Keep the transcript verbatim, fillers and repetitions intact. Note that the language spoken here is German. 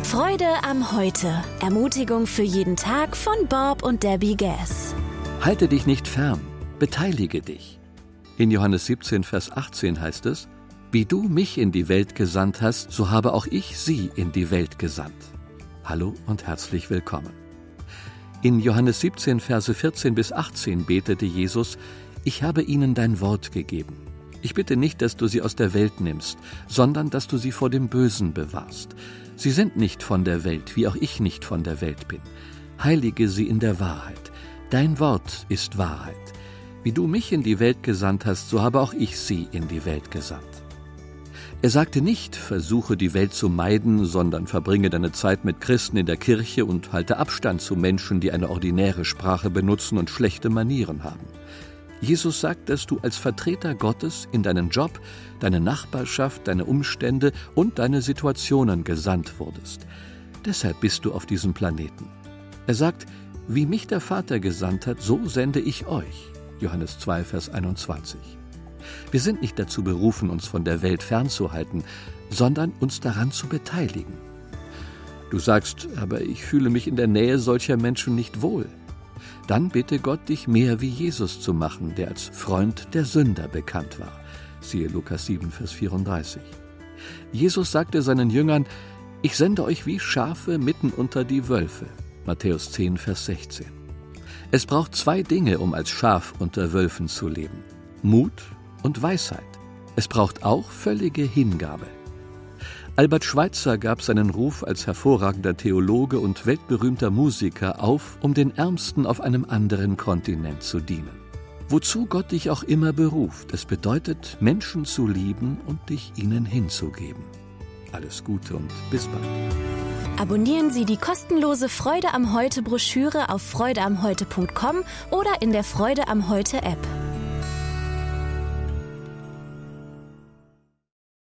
Freude am Heute. Ermutigung für jeden Tag von Bob und Debbie Gass. Halte dich nicht fern, beteilige dich. In Johannes siebzehn, Vers achtzehn heißt es: Wie du mich in die Welt gesandt hast, so habe auch ich sie in die Welt gesandt. Hallo und herzlich willkommen. In Johannes siebzehn, Verse vierzehn bis achtzehn betete Jesus: Ich habe ihnen dein Wort gegeben. Ich bitte nicht, dass du sie aus der Welt nimmst, sondern dass du sie vor dem Bösen bewahrst. Sie sind nicht von der Welt, wie auch ich nicht von der Welt bin. Heilige sie in der Wahrheit. Dein Wort ist Wahrheit. Wie du mich in die Welt gesandt hast, so habe auch ich sie in die Welt gesandt. Er sagte nicht, versuche die Welt zu meiden, sondern verbringe deine Zeit mit Christen in der Kirche und halte Abstand zu Menschen, die eine ordinäre Sprache benutzen und schlechte Manieren haben. Jesus sagt, dass du als Vertreter Gottes in deinen Job, deine Nachbarschaft, deine Umstände und deine Situationen gesandt wurdest. Deshalb bist du auf diesem Planeten. Er sagt, wie mich der Vater gesandt hat, so sende ich euch. Johannes zwei, Vers einundzwanzig. Wir sind nicht dazu berufen, uns von der Welt fernzuhalten, sondern uns daran zu beteiligen. Du sagst, aber ich fühle mich in der Nähe solcher Menschen nicht wohl. Dann bitte Gott, dich mehr wie Jesus zu machen, der als Freund der Sünder bekannt war. Siehe Lukas sieben, Vers vierunddreißig. Jesus sagte seinen Jüngern, ich sende euch wie Schafe mitten unter die Wölfe. Matthäus zehn, Vers sechzehn. Es braucht zwei Dinge, um als Schaf unter Wölfen zu leben: Mut und Weisheit. Es braucht auch völlige Hingabe. Albert Schweitzer gab seinen Ruf als hervorragender Theologe und weltberühmter Musiker auf, um den Ärmsten auf einem anderen Kontinent zu dienen. Wozu Gott dich auch immer beruft, es bedeutet, Menschen zu lieben und dich ihnen hinzugeben. Alles Gute und bis bald. Abonnieren Sie die kostenlose Freude am Heute Broschüre auf freude am heute punkt com oder in der Freude am Heute App.